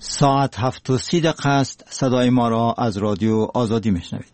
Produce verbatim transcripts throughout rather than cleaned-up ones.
ساعت هفت و سی دقیقه است. صدای ما را از رادیو آزادی میشنوید.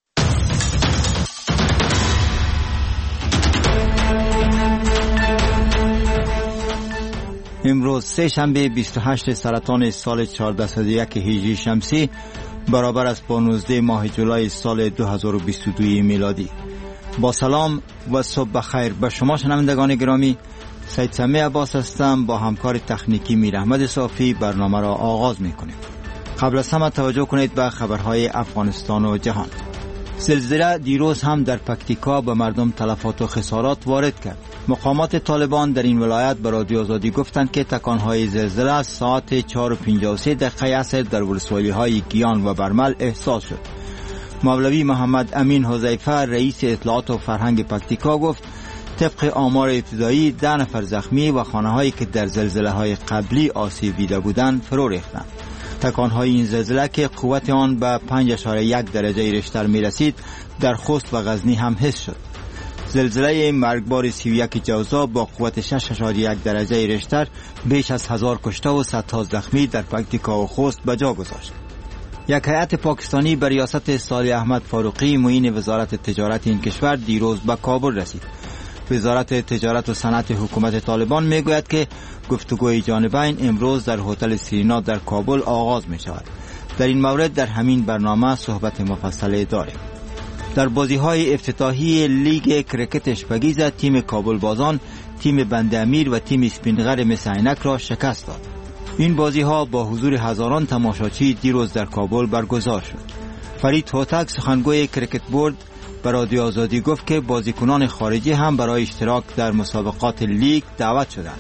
امروز سه شنبه بیست و هشت سرطان سال چهارصد و یک هجری شمسی برابر است با نوزده ماه جولای سال دو هزار و بیست و دو میلادی. با سلام و صبح بخیر به شما شنوندگان گرامی. سید سمیع عباس هستم. با همکار تکنیکی میر احمد صافی برنامه را آغاز میکنیم. قبل از همه توجه کنید به خبرهای افغانستان و جهان. زلزله دیروز هم در پکتیکا به مردم تلفات و خسارات وارد کرد. مقامات طالبان در این ولایت به رادیو آزادی گفتند که تکانهای زلزله ساعت چهار و پنجاه و سه دقیقه عصر در ولسوالی‌های گیان و برمل احساس شد. مولوی محمد امین حذیفه رئیس اطلاعات و فرهنگ پکتیکا گفت طبق آمار ابتدایی ده نفر زخمی و خانه‌هایی که در زلزله‌های قبلی آسیب دیده بودند فرو ریختند. تکانهای این زلزله که قوت آن به پنج اشاره یک درجه ریشتر می رسید در خوست و غزنی هم حس شد. زلزله مرگبار سی و یک جوزا با قوت شش اشاره یک درجه ریشتر بیش از هزار کشته و صدها زخمی در پکتیکا و خوست به جا گذاشت. یک هیئت پاکستانی به ریاست صالح احمد فاروقی معین وزارت تجارت این کشور دیروز به کابل رسید. وزارت تجارت و صنعت حکومت طالبان میگوید که گفتگوی جانبین امروز در هتل سیرینا در کابل آغاز می شود. در این مورد در همین برنامه صحبت مفصل داریم. در بازی‌های افتتاحی لیگ کرکت اشپگیز تیم کابل بازان تیم بند امیر و تیم اسپینغر مس عینک را شکست داد. این بازی‌ها با حضور هزاران تماشاچی دیروز در کابل برگزار شد. فرید هوتک سخنگوی کرکت بورد به رادیو آزادی گفت که بازیکنان خارجی هم برای اشتراک در مسابقات لیگ دعوت شدند.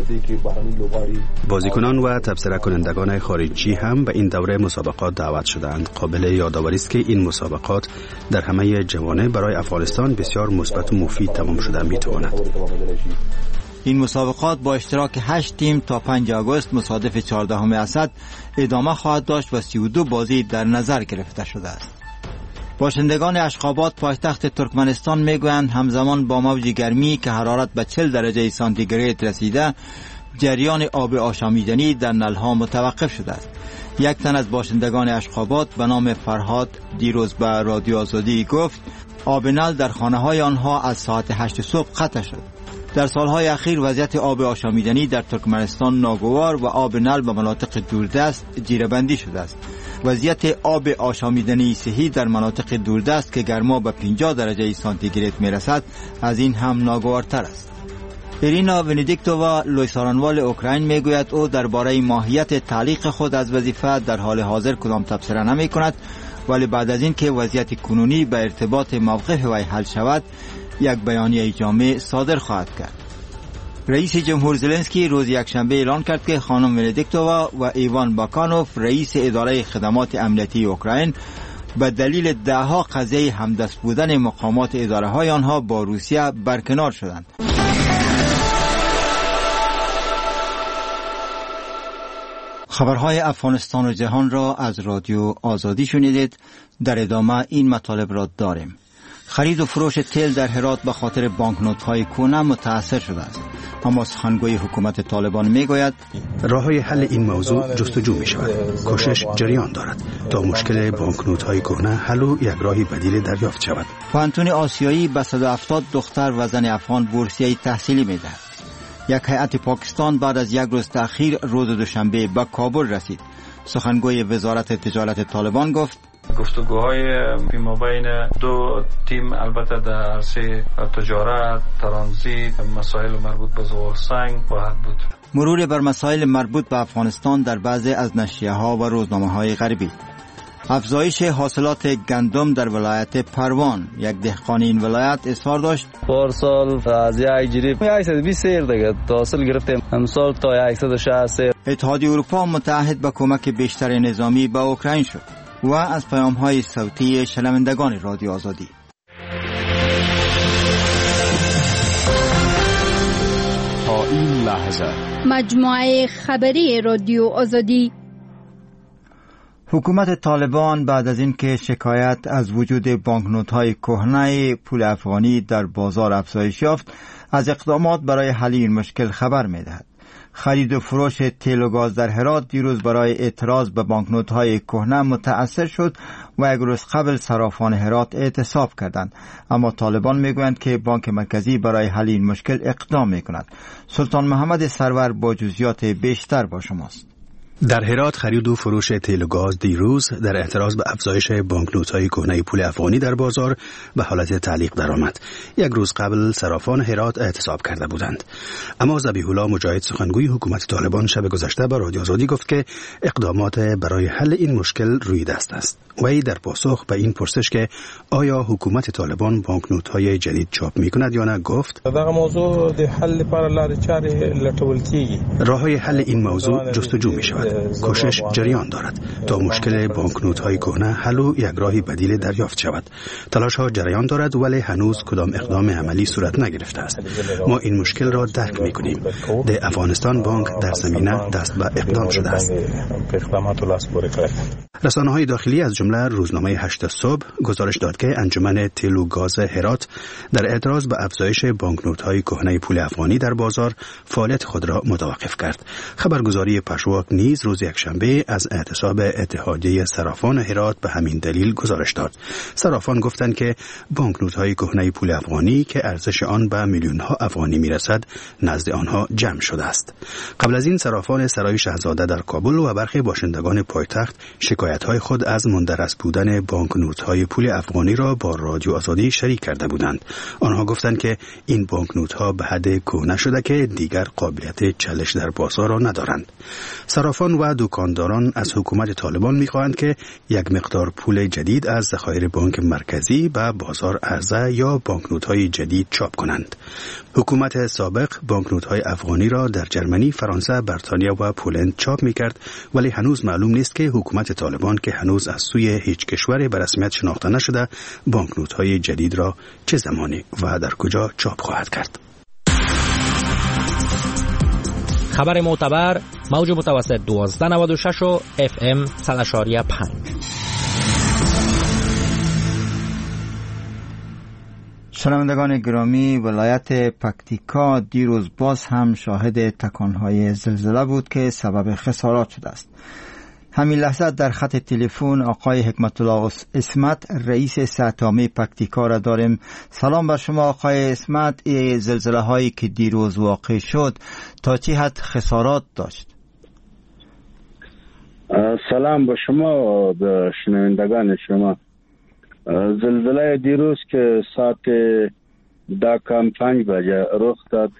بازیکنان و تبصره کنندگان خارجی هم به این دوره مسابقات دعوت شدند. قابل یادآوری است که این مسابقات در همه جوانب برای افغانستان بسیار مثبت و مفید تمام شده میتواند. این مسابقات با اشتراک هشت تیم تا پنج آگوست مصادف چهاردهم اسد ادامه خواهد داشت و سی و دو بازی در نظر گرفته شده است. باشندگان اشخاباد پایتخت ترکمنستان میگویند همزمان با موج گرمی که حرارت به چهل درجه سانتیگراد رسیده جریان آب آشامیدنی در نلها متوقف شده است. یک تن از باشندگان اشخاباد به نام فرهاد دیروز به رادیو آزادی گفت آب نل در خانه های آنها از ساعت هشت صبح قطع شد. در سالهای اخیر وضعیت آب آشامیدنی در ترکمنستان ناگوار و آب نل به مناطق دوردست جیره‌بندی شده است. وضعیت آب آشامیدنی صحی در مناطق دوردست که گرما به پنجاه درجه سانتیگراد میرسد از این هم ناگوارتر است. ایرینا ونیدیکتووا لویسارانوال اوکراین میگوید او درباره ماهیت تعلیق خود از وظیفه در حال حاضر کدام تبصره نمی کند، ولی بعد از این که وضعیت کنونی به ارتباط موقف وی حل شود یک بیانیه جامع صادر خواهد کرد. رئیس جمهور زلنسکی روز یکشنبه اعلان کرد که خانم ونیدیکتووا و ایوان باکانوف رئیس اداره خدمات امنیتی اوکراین به دلیل دهها قضیه همدست بودن مقامات اداره های آنها با روسیه برکنار شدند. خبرهای افغانستان و جهان را از رادیو آزادی شنیدید. در ادامه این مطالب را داریم. خرید و فروش تیل در هرات به خاطر بانکنوت‌های کهنه متاثر شده است، اما سخنگوی حکومت طالبان میگوید راه‌های حل این موضوع جستجو می شود. کوشش جریان دارد تا مشکل بانکنوت‌های کهنه حل و یک راهی بدیل دریافت شود. پانتون آسیایی به صد و هفتاد دختر و زن افغان بورسیه تحصیلی می‌دهد. یک هیئت پاکستان بعد از یک روز تأخیر روز دوشنبه به کابل رسید. سخنگوی وزارت تجارت طالبان گفت گفتگوهای مابین دو تیم البته در عرصه تجارت، ترانزیت، مسائل مربوط به زغال سنگ خواهد بود. مرور بر مسائل مربوط به افغانستان در بعضی از نشریه‌ها و روزنامه‌های غربی. افزایش حاصلات گندم در ولایت پروان. یک دهقان این ولایت اظهار داشت پارسال از یک جریب صد و بیست سیر دیگه حاصل گرفتیم، امسال تا صد و شصت سیر. اتحادیه اروپا متعهد به کمک بیشتر نظامی به اوکراین شد. و از پیام‌های صوتی شنوندگان رادیو آزادی. تا این لحظه مجموعه خبری رادیو آزادی. حکومت طالبان بعد از اینکه شکایت از وجود بانکنوت‌های کهنه پول افغانی در بازار افزایش یافت، از اقدامات برای حل این مشکل خبر می‌دهد. خرید و فروش تیل و گاز در هرات دیروز برای اعتراض به بانکنوت‌های کهنه متأثر شد و یک روز قبل صرافان هرات اعتصاب کردند، اما طالبان میگویند که بانک مرکزی برای حل این مشکل اقدام میکند. سلطان محمد سرور با جزئیات بیشتر با شماست. در هرات خرید و فروش تیل و گاز دیروز در اعتراض به افزایش بانکنوت‌های کهنه پول افغانی در بازار به حالت تعلیق درآمد. یک روز قبل صرافان هرات اعتصاب کرده بودند. اما ذبیح الله مجاهد سخنگوی حکومت طالبان شب گذشته به رادیو آزادی گفت که اقدامات برای حل این مشکل روی دست است. وی در پاسخ به این پرسش که آیا حکومت طالبان بانکنوت‌های جدید چاپ می‌کند یا نه گفت: دغه موضوع د حل لپاره لارې چارې لټول کیږي. راه‌های حل این موضوع جستجو می‌شود. کوشش جریان دارد تا مشکل بانکنوت‌های کهنه حل و یک راه بدیل دریافت شود. تلاش‌ها جریان دارد ولی هنوز کدام اقدام عملی صورت نگرفته است. ما این مشکل را درک می‌کنیم. د افغانستان بانک در زمینه دست به اقدام شده است. رسانه‌های داخلی از جمله روزنامه هشت صبح گزارش داد که انجمن تیل و گاز هرات در اعتراض به افزایش بانکنوت‌های کهنه پول افغانی در بازار فعالیت خود را متوقف کرد. خبرگزاری پشواک نیز روز یکشنبه از اعتصاب اتحادیه صرافان هرات به همین دلیل گزارش داد. صرافان گفتند که بانکنوت‌های کهنه پول افغانی که ارزش آن به میلیون‌ها افغانی میرسد نزد آنها جمع شده است. قبل از این صرافان سرای شاهزاده در کابل و برخی باشندگان پایتخت شکایت‌های خود از مندرس بودن بانکنوت‌های پول افغانی را با رادیو آزادی شریک کرده بودند. آنها گفتند که این بانکنوت‌ها به حد کهنه شده که دیگر قابلیت چالش در بازار را ندارند. صرافان و دکانداران از حکومت طالبان می‌خواهند که یک مقدار پول جدید از ذخایر بانک مرکزی به بازار عرضه یا بانکنوت‌های جدید چاپ کنند. حکومت سابق بانکنوت‌های افغانی را در جرمنی، فرانسه، بریتانیا و پولند چاپ می‌کرد، ولی هنوز معلوم نیست که حکومت طالبان که هنوز از سوی هیچ کشور به رسمیت شناخته نشده بانکنوت‌های جدید را چه زمانی و در کجا چاپ خواهد کرد. خبر معتبر موج متوسط دوازده نود و شش و اف ام صد و پنج. شنوندگان گرامی، ولایت پکتیکا دیروز باز هم شاهد تکانهای زلزله بود که سبب خسارات شده است. همین لحظه در خط تلفن آقای حکمت الله اسمت رئیس سهتامه پکتیکا را داریم. سلام بر شما آقای اسمت. زلزله هایی که دیروز واقع شد تا چه حد خسارات داشت؟ سلام به شما و به شنوندگان شما. زلزله دیروز که ساعت ده کم پنج بجه رخ داد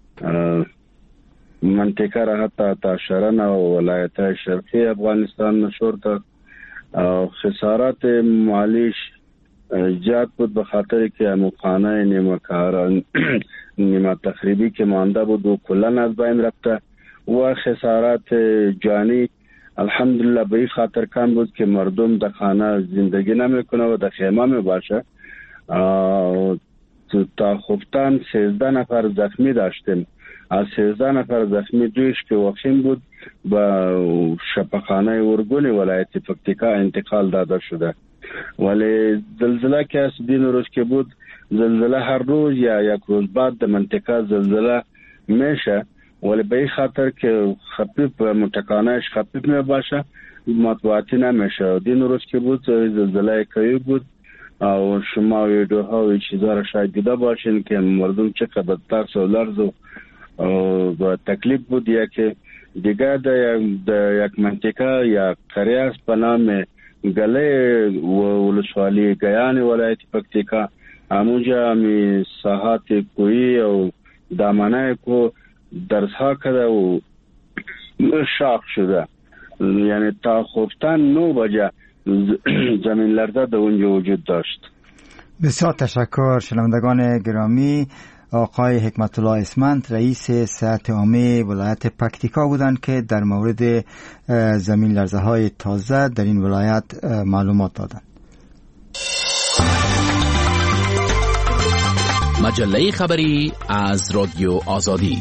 منطقه را حتی تا شرن و ولایت شرقی افغانستان مشهور داد. خسارات مالیش زیاد بود به خاطر که اموخانه نیمه کاران نیمه تخریبی که مانده بود و کلن از بین رفته و خسارات جانی الحمدلله به این خاطر کم بود که مردم در خانه زندگی نمیکنه و در خیمه می باشه. تا خفتن سیزده نفر زخمی داشتیم. از سیزده نفر زخمی دویش که وخیم بود به شفاخانه ارگون ولایت پکتیکا انتقال داده شده. ولی زلزله که از دین روز که بود زلزله هر روز یا یک روز بعد در منطقه زلزله میشه، ولی به این خاطر که خفیف متکانهش خفیف می باشه مطبوعاتی نمیشه. دین روز که بود زلزله قوی بود و شما ویدیوها و چیزها را شاید دیده باشین که مردم چقدر به ترس و لرز و تکلیف بود. یا که دیگه در یک منطقه یا قریه است به نام گله ولسوالی گیان ولایت پکتیکا، همونجا همی ساحات کویی و دامنه کو درسها کرده و شاق شده. یعنی تا خفتن نو بجه زمین لرزه در اونجا وجود داشت. بسیار تشکر. شنوندگان گرامی، آقای حکمت الله اسمت رئیس صحت عامه ولایت پکتیکا بودند که در مورد زمین لرزه های تازه در این ولایت معلومات دادند. مجله خبری از رادیو آزادی.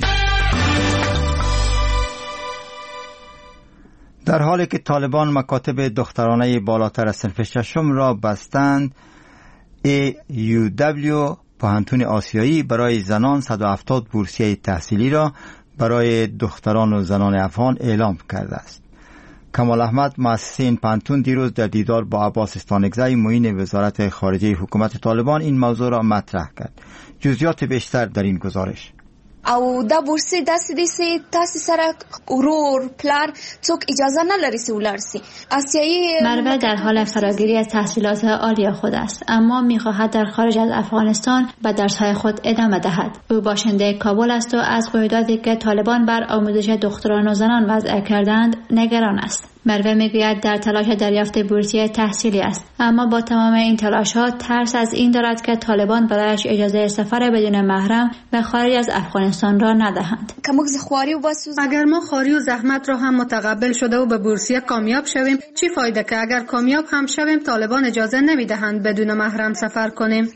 در حالی که طالبان مکاتب دخترانه بالاتر از صنف ششم را بستند، ای یو دبلیو پوهنتون آسیایی برای زنان صد و هفتاد بورسیه تحصیلی را برای دختران و زنان افغان اعلام کرده است. کمال احمد مؤسس این پانتون دیروز در دیدار با عباس استانکزی معین وزارت خارجه حکومت طالبان این موضوع را مطرح کرد. جزئیات بیشتر در این گزارش. او دا بورسي داسې دي چې تاسې سره ورور پلار څوک اجازه نه لري چې ولاړ سي. آسیایی مروه در حال فراگیری از تحصیلات عالی خود است، اما می‌خواهد در خارج از افغانستان به درس‌های خود ادامه دهد. او باشنده کابل است و از قیوداتی که طالبان بر آموزش دختران و زنان وضع کردند نگران است. مروه میگوید در تلاش دریافت بورسیه تحصیلی است، اما با تمام این تلاش‌ها ترس از این دارد که طالبان برایش اجازه سفر بدون محرم به خارج از افغانستان را ندهند. اگر ما خواری و زحمت را هم متقبل شده و به بورسیه کامیاب شویم، چی فایده که اگر کامیاب هم شویم طالبان اجازه نمیدهند بدون محرم سفر کنیم؟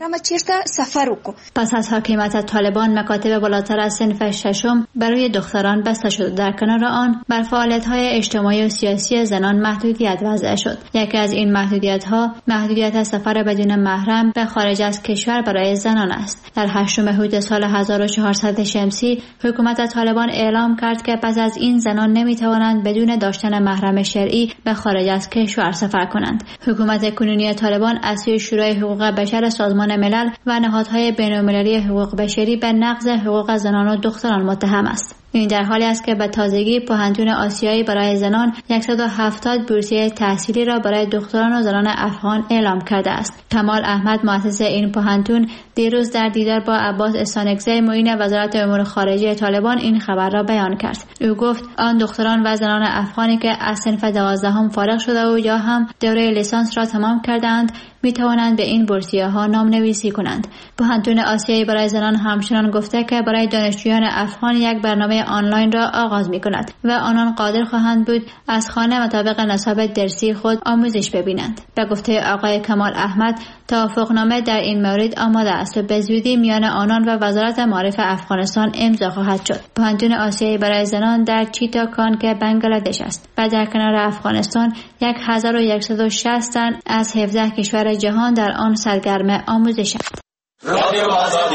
پس از حاکمیت طالبان مکاتب بالاتر از صنف ششم برای دختران بسته شده. در کنار آن بر فعالیت‌های اجتماعی و سیاسی زنان محدودیت وضع شد. یکی از این محدودیت‌ها محدودیت سفر بدون محرم به خارج از کشور برای زنان است. در هشتم هجده سال هزار و چهارصد شمسی حکومت طالبان اعلام کرد که پس از این زنان نمی‌توانند بدون داشتن محرم شرعی به خارج از کشور سفر کنند. حکومت کنونی طالبان از سوی شورای حقوق بشر سازمان ملل و نهادهای بین‌المللی حقوق بشری به نقض حقوق زنان و دختران متهم است. این در حالی است که به تازگی پوهنتون آسیایی برای زنان صد و هفتاد بورسیه تحصیلی را برای دختران و زنان افغان اعلام کرده است. کمال احمد مؤسس این پوهنتون دیروز در دیدار با عباس استانکزی معین وزارت امور خارجه طالبان این خبر را بیان کرد. او گفت آن دختران و زنان افغانی که از صنف دوازدهم فارغ شده و یا هم دوره لیسانس را تمام کردند می توانند به این بورسیه ها نام نویسی کنند. پوهنتون آسیایی برای زنان همچنان گفته که برای دانشجویان افغان یک برنامه آنلاین را آغاز می کند و آنان قادر خواهند بود از خانه مطابق نصاب درسی خود آموزش ببینند. به گفته آقای کمال احمد توافقنامه در این مورد آماده است و به زودی میان آنان و وزارت معارف افغانستان امضا خواهد شد. پوهنتون آسیایی برای زنان در چیتاکان که بنگلادش است و در کنار افغانستان هزار و صد و شصت تن از هفده کشور جهان در آن سرگرم آموزش است. رادیو آزادی.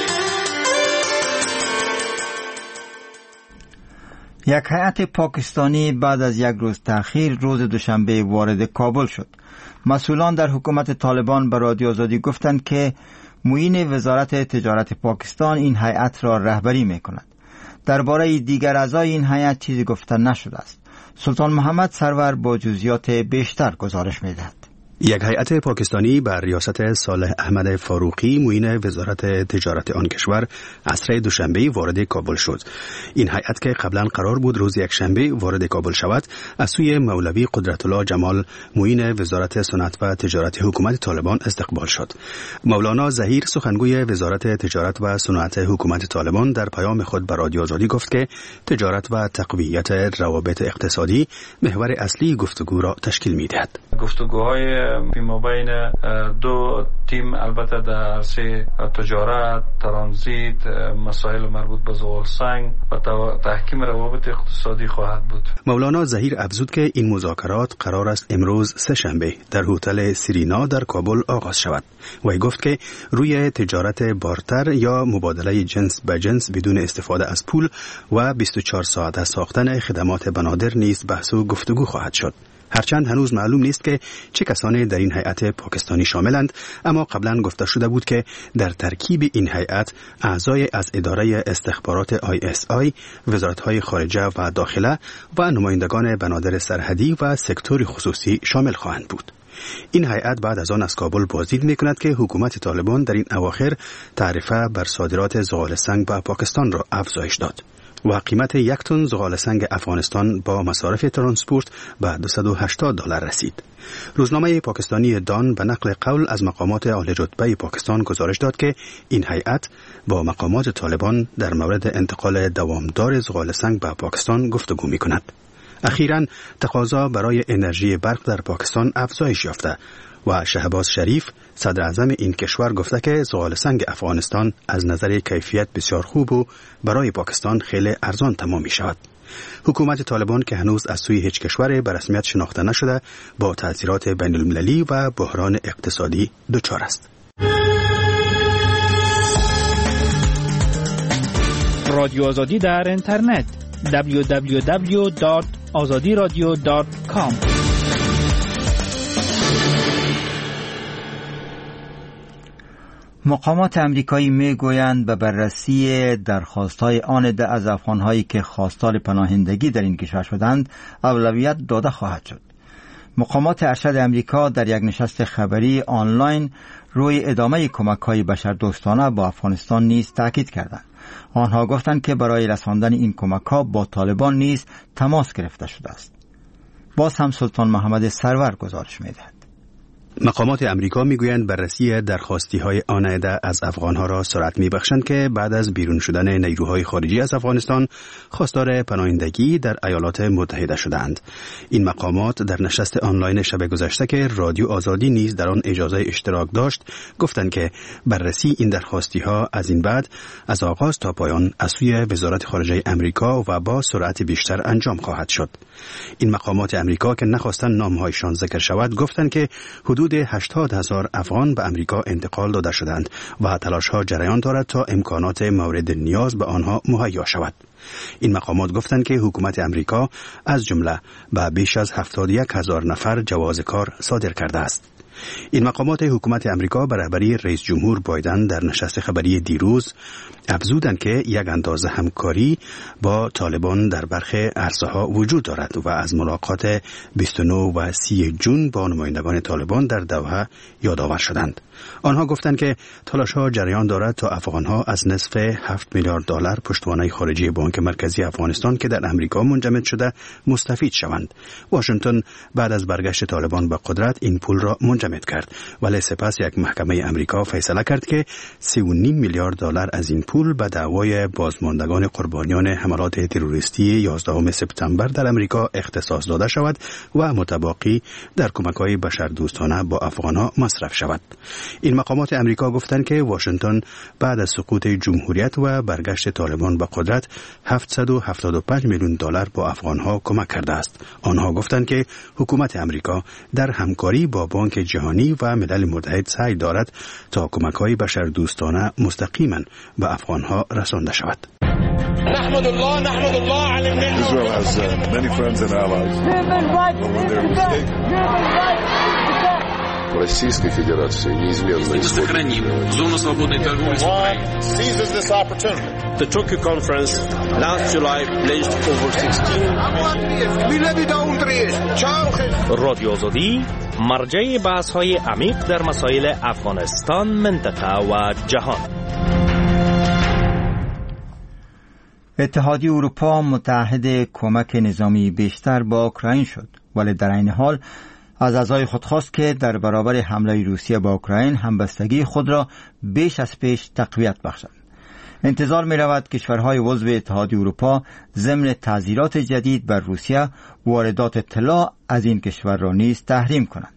یک هیئت پاکستانی بعد از یک روز تأخیر روز دوشنبه وارد کابل شد. مسئولان در حکومت طالبان به رادیو آزادی گفتند که معین وزارت تجارت پاکستان این هیئت را رهبری می‌کند. درباره دیگر اعضای این هیئت چیزی گفته نشده است. سلطان محمد سرور با جزئیات بیشتر گزارش می‌دهد. یک هیئت پاکستانی بر ریاست صالح احمد فاروقی معین وزارت تجارت آن کشور عصر دوشنبه وارد کابل شد. این هیئت که قبلا قرار بود روز یکشنبه وارد کابل شود، از سوی مولوی قدرت الله جمال معین وزارت صنعت و تجارت حکومت طالبان استقبال شد. مولانا ظهیر سخنگوی وزارت تجارت و صنعت حکومت طالبان در پیام خود به رادیو آزادی گفت که تجارت و تقویت روابط اقتصادی محور اصلی گفتگو را تشکیل می‌دهد. گفتگوهای ما بین دو تیم البته در عرصه تجارت، ترانزیت، مسائل مربوط به زغالسنگ و تحکیم روابط اقتصادی خواهد بود. مولانا ظهیر افزود که این مذاکرات قرار است امروز سه شنبه در هتل سیرینا در کابل آغاز شود. و گفت که روی تجارت بارتر یا مبادله جنس به جنس بدون استفاده از پول و بیست و چهار ساعته ساختن خدمات بنادر نیز بحث و گفتگو خواهد شد. هرچند هنوز معلوم نیست که چه کسانی در این هیئت پاکستانی شاملند، اما قبلا گفته شده بود که در ترکیب این هیئت اعضای از اداره استخبارات آی اس آی، وزارت‌های خارجه و داخله و نمایندگان بنادر سرحدی و سکتور خصوصی شامل خواهند بود. این هیئت بعد از آن از کابل بازدید می‌کند که حکومت طالبان در این اواخر تعرفه بر صادرات زغال‌سنگ به پاکستان را افزایش داد و قیمت یک تن زغال‌سنگ افغانستان با مصارف ترانسپورت به دویست و هشتاد دلار رسید. روزنامه پاکستانی دان به نقل قول از مقامات اعلی رتبه پاکستان گزارش داد که این هیئت با مقامات طالبان در مورد انتقال دوامدار زغال‌سنگ به پاکستان گفتگو می‌کند. اخیراً تقاضا برای انرژی برق در پاکستان افزایش یافته و شهباز شریف صدر اعظم این کشور گفته که زغال‌سنگ افغانستان از نظر کیفیت بسیار خوب و برای پاکستان خیلی ارزان تمام می شود. حکومت طالبان که هنوز از سوی هیچ کشور به رسمیت شناخته نشده با تأثیرات بین المللی و بحران اقتصادی دچار است. رادیو آزادی در اینترنت دبلیو دبلیو دبلیو دات آزادی رادیو دات کام. مقامات امریکایی میگویند به بررسی درخواست‌های آن ده از افغان‌هایی که خواستار پناهندگی در این کشور شدند اولویت داده خواهد شد. مقامات ارشد امریکا در یک نشست خبری آنلاین روی ادامه کمک‌های بشردوستانه با افغانستان نیز تاکید کردند. آنها گفتند که برای رساندن این کمک‌ها با طالبان نیز تماس گرفته شده است. باز هم سلطان محمد سرور گزارش می‌دهد. مقامات امریکا میگویند بررسی درخواستی‌های آن عده از افغان‌ها را سرعت می‌بخشند که بعد از بیرون شدن نیروهای خارجی از افغانستان خواستار پناهندگی در ایالات متحده شدند. این مقامات در نشست آنلاین شب گذشته که رادیو آزادی نیز در آن اجازه اشتراک داشت گفتند که بررسی این درخواستی‌ها از این بعد از آغاز تا پایان از سوی وزارت خارجه امریکا و با سرعت بیشتر انجام خواهد شد. این مقامات امریکا که نخواستند نام‌هایشان ذکر شود گفتند که حدود هشتاد هزار افغان به امریکا انتقال داده شدند و تلاش‌ها جریان دارد تا امکانات مورد نیاز به آنها مهیا شود. این مقامات گفتند که حکومت امریکا از جمله به بیش از هفتاد و یک هزار نفر جواز کار صادر کرده است. این مقامات حکومت امریکا به رهبری رئیس جمهور بایدن در نشست خبری دیروز افزودند که یک اندازه همکاری با طالبان در برخی عرصه‌ها وجود دارد و از ملاقات بیست و نه و سی جون با نمایندگان طالبان در دوحه یادآور شدند. آنها گفتند که تلاش‌ها جریان دارد تا افغان‌ها از نصف هفت میلیارد دلار پشتوانه خارجی بانک مرکزی افغانستان که در امریکا منجمد شده مستفید شوند. واشنگتن بعد از برگشت طالبان به قدرت این پول را منجمد کرد، ولی سپس یک محکمه امریکا فیصله کرد که سه و نیم میلیارد دلار از این پول به دعوای بازماندگان قربانیان حملات تروریستی یازدهم سپتامبر در امریکا اختصاص داده شود و متباقی در کمک‌های بشردوستانه با افغان‌ها مصرف شود. این مقامات امریکا گفتند که واشنگتن بعد از سقوط جمهوریت و برگشت طالبان به قدرت هفتصد و هفتاد و پنج میلیون دلار با افغان‌ها کمک کرده است. آنها گفتند که حکومت امریکا در همکاری با بانک جهانی و ملل متحد سعی دارد تا کمک‌های بشردوستانه مستقیما به افغان‌ها رسانده شود. نحمد الله نحمد الله علی الملل. Israel has uh, many friends and allies. When they're mistaken. Российской Федерации неизменно сохраним зону свободной торговли с Украиной. Seizes this opportunity. The Tokyo conference last July pledged over sixteen. رادیو آزادی مرجع بحث‌های عمیق در مسائل افغانستان، منطقه و جهان. اتحادیه اروپا متعهد کمک نظامی بیشتر با اوکراین شد، ولی در این حال از اعضای خود خواست که در برابر حمله روسیه با اوکراین همبستگی خود را بیش از پیش تقویت بخشند. انتظار می رود کشورهای عضو اتحادیه اروپا ضمن تعزیرات جدید بر روسیه واردات طلا از این کشور را نیز تحریم کنند.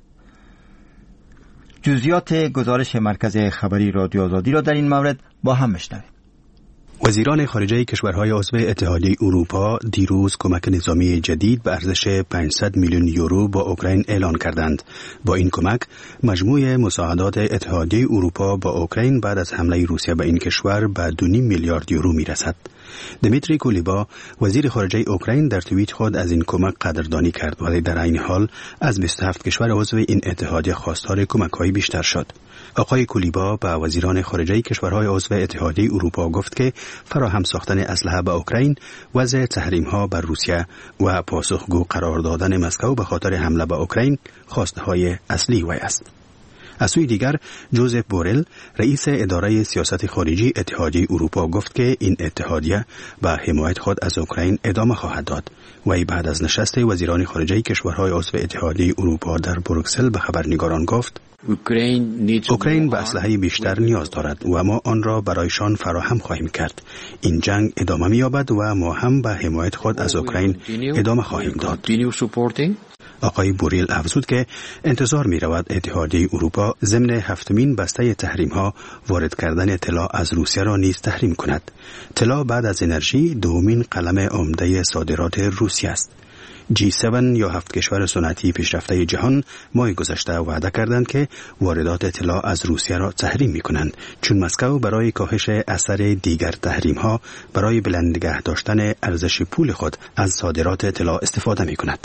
جزئیات گزارش مرکز خبری رادیو آزادی را در این مورد با هم میشنویم. وزیران خارجه کشورهای عضو اتحادیه اروپا دیروز کمک نظامی جدید به ارزش پانصد میلیون یورو با اوکراین اعلان کردند. با این کمک مجموع مساعدات اتحادیه اروپا با اوکراین بعد از حمله روسیه به این کشور به دو و نیم میلیارد یورو میرسد. دمیتری کولیبا وزیر خارجه اوکراین در توییت خود از این کمک قدردانی کرد، ولی در این حال از بیست و هفت کشور عضو این اتحادیه خواستار کمک‌های بیشتر شد. آقای کولیبا به وزیران خارجه کشورهای عضو اتحادیه اروپا گفت که فراهم ساختن اسلحه به اوکراین، وضع تحریم‌ها بر روسیه و پاسخگو قرار دادن مسکو به خاطر حمله به اوکراین خواستهای اصلی وی است. از سوی دیگر جوزف بورل رئیس اداره سیاست خارجی اتحادیه اروپا گفت که این اتحادیه به حمایت خود از اوکراین ادامه خواهد داد. وی بعد از نشست وزیران خارجه کشورهای عضو اتحادیه اروپا در بروکسل به خبرنگاران گفت اوکراین به اسلحه بیشتر نیاز دارد و ما آن را برایشان فراهم خواهیم کرد. این جنگ ادامه می‌یابد و ما هم به حمایت خود از اوکراین ادامه خواهیم داد. آقای بوریل افزود که انتظار می رود اتحادیه اروپا ضمن هفتمین بسته تحریم ها وارد کردن طلا از روسیه را نیز تحریم کند. طلا بعد از انرژی دومین قلم عمده صادرات روسیه است. جی هفت یا هفت کشور صنعتی پیشرفته جهان ماه گذشته وعده کردند که واردات طلا از روسیه را تحریم می‌کنند، چون مسکو برای کاهش اثر دیگر تحریم‌ها برای بلند نگه داشتن ارزش پول خود از صادرات طلا استفاده می‌کند.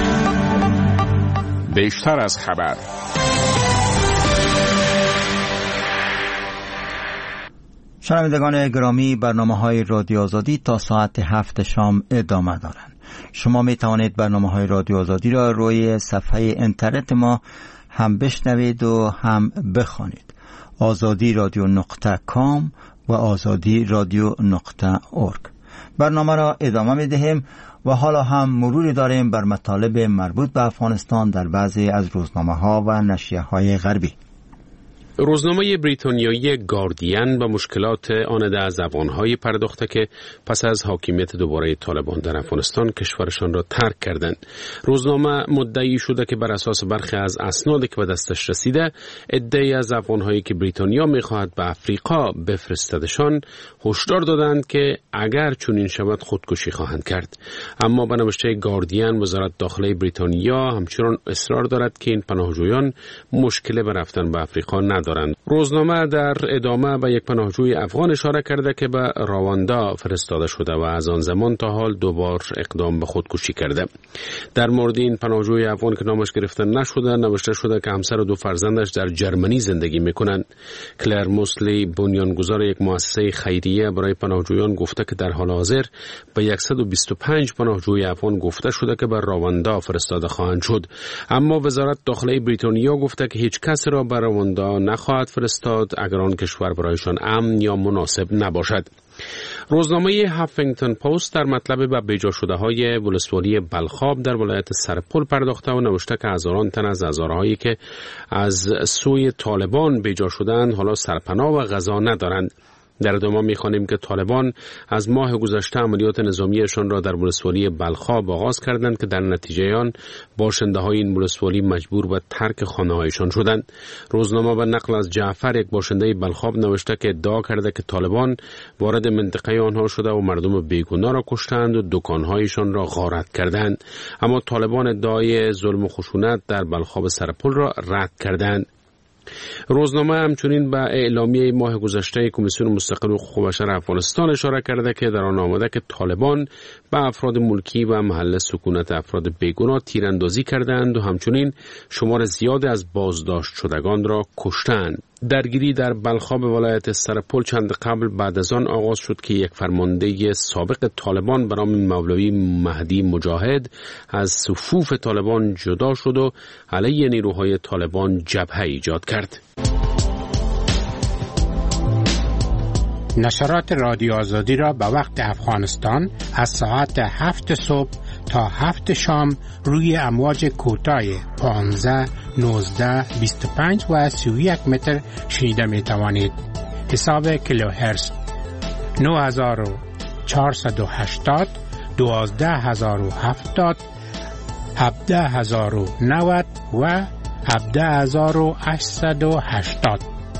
بیشتر از خبر. شنوندگان گرامی، برنامه‌های رادیو آزادی تا ساعت هفت شام ادامه دارند. شما می توانید برنامه‌های رادیو آزادی را روی صفحه اینترنت ما هم بشنوید و هم بخوانید. آزادی رادیو نقطه کام و آزادی رادیو نقطه اورگ. برنامه را ادامه می دهیم و حالا هم مروری داریم بر مطالب مربوط به افغانستان در بعضی از روزنامه‌ها و نشریه‌های غربی. روزنامه بریتانیایی گاردین به مشکلات آن ده از افغان‌های پرداخته که پس از حاکمیت دوباره طالبان در افغانستان کشورشان را ترک کردند. روزنامه مدعی شده که بر اساس برخی از اسنادی که به دستش رسیده، عده‌ای از افغان‌هایی که بریتانیا می‌خواهد به افریقا بفرستدشان هشدار دادند که اگر چنین شود خودکشی خواهند کرد. اما به نوشته گاردین، وزارت داخلی بریتانیا همچنان اصرار دارد که این پناهجویان مشکل به رفتن به افریقا ندارند. روزنامه در ادامه به یک پناهجوی افغان اشاره کرده که به رواندا فرستاده شده و از آن زمان تا حال دوبار اقدام به خودکشی کرده. در مورد این پناهجوی افغان که نامش گرفته نشده، نوشته شده که همسر و دو فرزندش در جرمنی زندگی میکنند. کلر موسلی، بنیانگذار یک مؤسسه خیریه برای پناهجویان، گفته که در حال حاضر به صد و بیست و پنج پناهجوی افغان گفته شده که به رواندا فرستاده خواهند شد. اما وزارت داخلی بریتانیا گفته که هیچ کس را به رواندا نخواهد فرستاد اگر آن کشور برایشان امن یا مناسب نباشد. روزنامه هافینگتون پست در مطلب به بیجا شده های ولسوالی بلخاب در ولایت سرپل پرداخته و نوشته که هزاران تن از هزارهایی که از سوی طالبان بیجا شدند حالا سرپناه و غذا ندارند. در ادامه می‌خوانیم که طالبان از ماه گذشته عملیات نظامیشان را در ولسوالی بلخاب آغاز کردند که در نتیجه آن باشنده‌های این ولسوالی مجبور به ترک خانه‌هایشان شدند. روزنامه به نقل از جعفر، یک باشنده بلخاب، نوشته که ادعا کرده که طالبان وارد منطقه آنها شده و مردم بیگناه را کشتند و دکان‌هایشان را غارت کردند. اما طالبان ادعای ظلم و خشونت در بلخاب سرپل را رد کردند. روزنامه همچنین به اعلامیه ماه گذشته کمیسیون مستقل حقوق بشر افغانستان اشاره کرده که در آن آمده که طالبان به افراد ملکی و محل سکونت افراد بیگناه تیراندازی کردند و همچنین شمار زیادی از بازداشت شدگان را کشتند. درگیری در بلخاب ولایت سرپل چند قبل بعد از آن آغاز شد که یک فرمانده سابق طالبان به نام مولوی مهدی مجاهد از صفوف طالبان جدا شد و علیه نیروهای طالبان جبهه ایجاد کرد. نشرات رادیو آزادی را به وقت افغانستان از ساعت هفت صبح تا هفت شام روی امواج کوتاه پانزده، نوزده، بیست و پنج و سی و یک متر شنیده می توانید. حساب کیلوهرتز نه هزار و چهارصد و هشتاد، دوازده هزار و هفتاد، هفده هزار و نود و هفده هزار و هشتصد و هشتاد.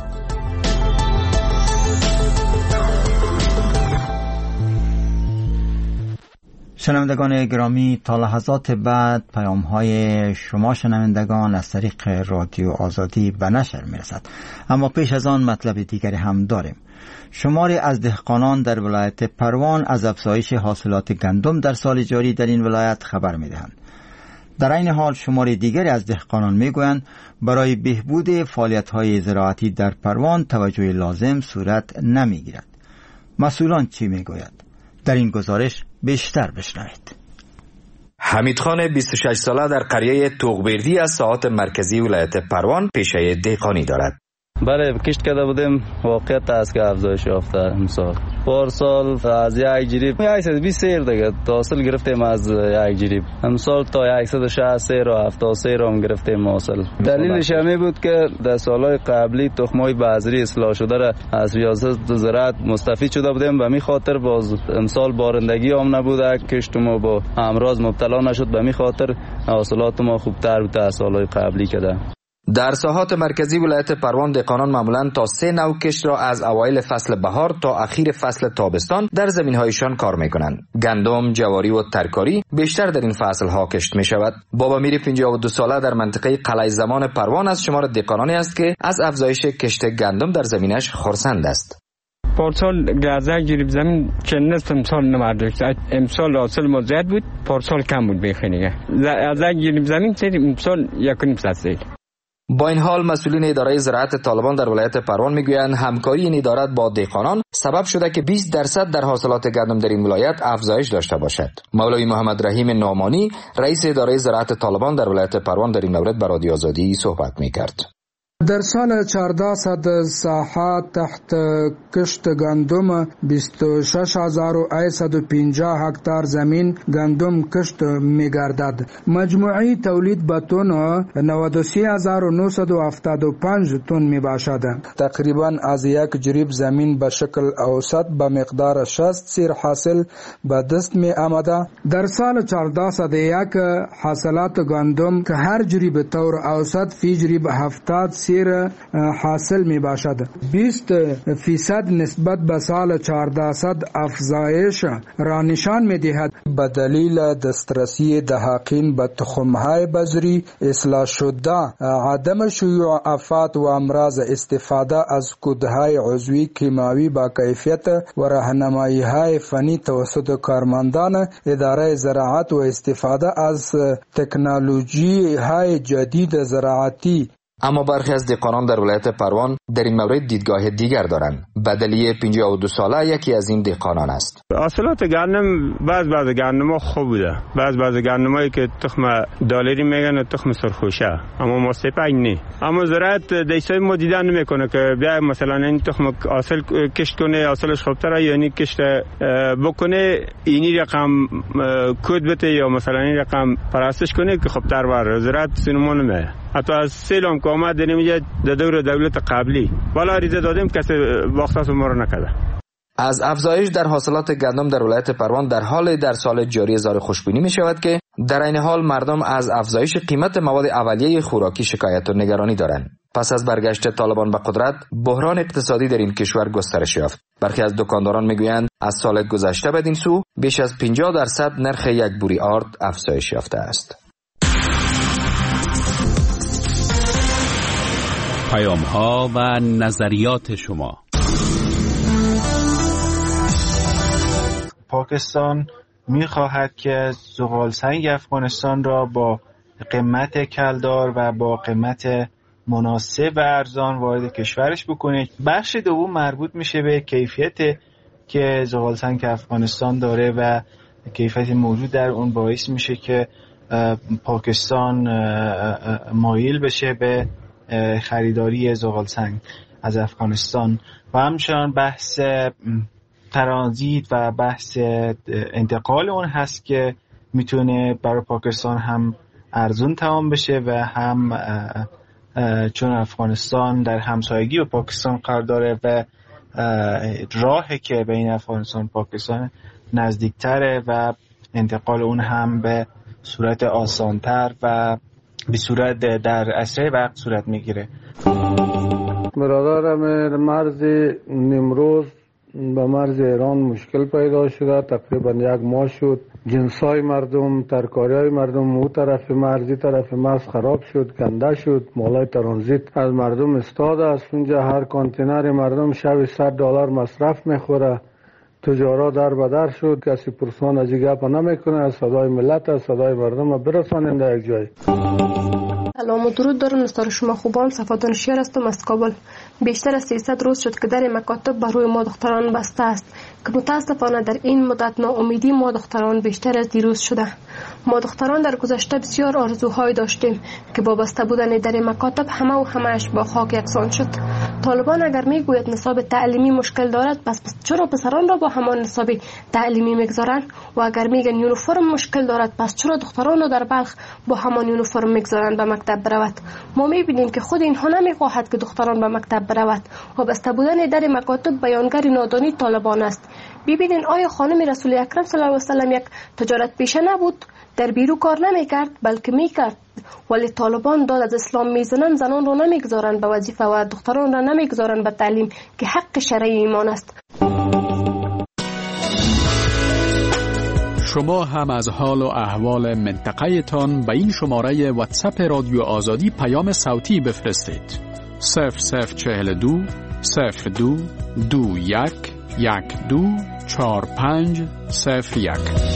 شنوندگان گرامی، تا لحظات بعد پیام های شما شنوندگان از طریق رادیو آزادی به نشر می رسد. اما پیش از آن مطلب دیگری هم داریم. شماری از دهقانان در ولایت پروان از افزایش حاصلات گندم در سال جاری در این ولایت خبر می دهند. در این حال شماری دیگری از دهقانان می گویند برای بهبود فعالیت های زراعتی در پروان توجه لازم صورت نمی گیرد. مسئولان چی می گوید؟ در این گزارش بیشتر بشنوید. حمید خان بیست و شش ساله در قریه توغبردی از ساحات مرکزی ولایت پروان پیشه دهقانی دارد. بله، کشت کرده بودیم. واقعیت است که افزایش یافته امسال. پارسال از یک جریب صد و بیست سیر دیگه حاصل گرفتیم، از یک جریب. امسال تا صد و شصت سیر و هفتاد سیر هم گرفتیم حاصل. دلیلش همین بود که در سالهای قبلی تخمای بذری اصلاح شده را از ریاست زراعت مستفید شده بودیم و می خاطر باز امسال بارندگی هم نبوده، کشت ما با امراض مبتلا نشد، به می خاطر حاصلات ما خوبتر بود از سالهای قبلی کده. در ساحات مرکزی ولایت پروان دهقانان معمولاً تا سه نوع کشت را از اوایل فصل بهار تا اخیر فصل تابستان در زمین‌هایشان کار می‌کنند. گندم، جواری و ترکاری بیشتر در این فصل‌ها کشت می‌شود. بابا میر پنجاه و دو ساله در منطقه قلعه زمان پروان از شمار دهقانانی است که از افزایش کشت گندم در زمینش خرسند است. پارسال گازه گریب زمین چند نصف امسال نمارده. امسال حاصل ما زیاد بود، پارسال کم بود بخینیگه. از گریب زمین سری امسال یک نیم سال. با این حال مسئولین اداره زراعت طالبان در ولایت پروان میگویند همکاری این اداره با دهقانان سبب شده که بیست درصد در حاصلات گندم در این ولایت افزایش داشته باشد. مولوی محمد رحیم نعمانی رئیس اداره زراعت طالبان در ولایت پروان در این مورد با رادیو آزادی صحبت میکرد. در سال چهارصد ساحات تحت کشت گندم بیست و شش هزار و صد و پنجاه هکتار زمین گندم کشت می گردد. مجموعی تولید به تن نود و سه هزار و نهصد و هفتاد و پنج تن می باشد. تقریبا از یک جریب زمین به شکل اوسط به مقدار شصت سیر حاصل به دست می آمده. در سال چهارصد و یک حاصلات گندم که هر جریب طور اوسط فی جریب هفتاد سیر حاصل می باشد. بیست فیصد نسبت به سال چهارصد افزایش را نشان می دهد. به دلیل دسترسی دهقان به تخم‌های بذری اصلاح شده، عدم شیوع آفات و امراض، استفاده از کودهای عضوی کیمیاوی با کیفیت و راهنمایی‌های فنی توسط کارمندان اداره زراعت و استفاده از تکنولوژی‌های جدید زراعتی. اما برخی از دهقانان در ولایت پروان در این مورد دیدگاه دیگر دارند. بدلی پنجاه و دو ساله یکی از این دهقانان است. حاصلات گندم بعض بعض گندم‌ها خوب بوده، بعض بعض گندمایی که تخم دالری میگن و تخم سرخوشه، اما ما سپنگ نی. اما زراعت دیسای ما دیدن نمیکنه که بیا مثلا این تخم حاصل کشت کنه، حاصلش خوبتره، یعنی کشت بکنه اینی رقم کد بده یا مثلا این رقم پرستش کنه که خوبتر بره. زراعت سینما نمیه. حتی از سیلام که آمد در اینجا در دور دولت قبلی بالا ریزه دادیم کسی وقت ما رو نکرده. از افزایش در حاصلات گندم در ولایت پروان در حال در سال جاری زار خوشبینی می شود که در این حال مردم از افزایش قیمت مواد اولیه خوراکی شکایت و نگرانی دارند. پس از برگشت طالبان به قدرت، بحران اقتصادی در این کشور گسترش یافت. برخی از دکانداران میگویند از سال گذشته بدین سو بیش از پنجاه درصد نرخ یک بوری آرد افزایش یافته است. پیام ها و نظریات شما. پاکستان می‌خواهد که زغالسنگ افغانستان را با قیمت کلدار و با قیمت مناسب و ارزان وارد کشورش بکنه. بخش دوم مربوط میشه به کیفیت که زغالسنگ افغانستان داره و کیفیت موجود در اون باعث میشه که پاکستان مایل بشه به خریداری زغالسنگ از افغانستان و همچنان بحث ترانزیت و بحث انتقال اون هست که میتونه برای پاکستان هم ارزون تمام بشه و هم چون افغانستان در همسایگی با پاکستان قرار داره و راهی که بین افغانستان و پاکستان نزدیکتره و انتقال اون هم به صورت آسانتر و به صورت در اسرع وقت صورت میگیره. برادرم مرز نمروز به مرز ایران مشکل پیدا شده، تقریبا یک ماه شد. جنسای مردم، ترکاریای مردم او طرف مرزی طرف مرز خراب شد، کنده شد، مالای ترانزیت از مردم استاده است. اونجا هر کانتینر مردم شب صد دلار مصرف میخوره. تجارت در بدر شد، کسی پرسان از گپ نمیکنه. صدای ملت، صدای مردم برسانیم در یک جای. سلام و درود دارم نستار شما خوبان. صفا دانشیار هستم از کابل. بیشتر از سیصد روز شد که در مکاتب بر روی ما دختران بسته است که متاسفانه در این مدت ناامیدی ما دختران بیشتر از دیروز شده. ما دختران در گذشته بسیار آرزوهای داشتیم که با بسته بودن در مکاتب همه و همهش با خاک یکسان شد. طالبان اگر میگوید نصاب تعلیمی مشکل دارد، پس چرا پسران را با همان نصاب تعلیمی میگذارند؟ و اگر میگن یونیفرم مشکل دارد، پس چرا دختران را در بلخ با همان یونیفرم میگذارند به مکتب برود؟ ما میبینیم که خود اینها نمیخواهد که دختران به مکتب برود و بسته بودن در مکاتب بیانگر نادانی طالبان است. ببینین آیا خانم رسول اکرم صلی الله علیه و سلم یک تجارت پیشه نبود؟ در بیرو کار نمیکرد بلکه میکرد. ولی طالبان داد از اسلام میزنن، زنان را نمیگذارن به وظیفه و دختران را نمیگذارن به تعلیم که حق شرعی ایمان است. شما هم از حال و احوال منطقه تان به این شماره واتساپ رادیو آزادی پیام صوتی بفرستید. صفر صفر چهل دو صفر دو دو یک یک دو چهار پنج صفر یک.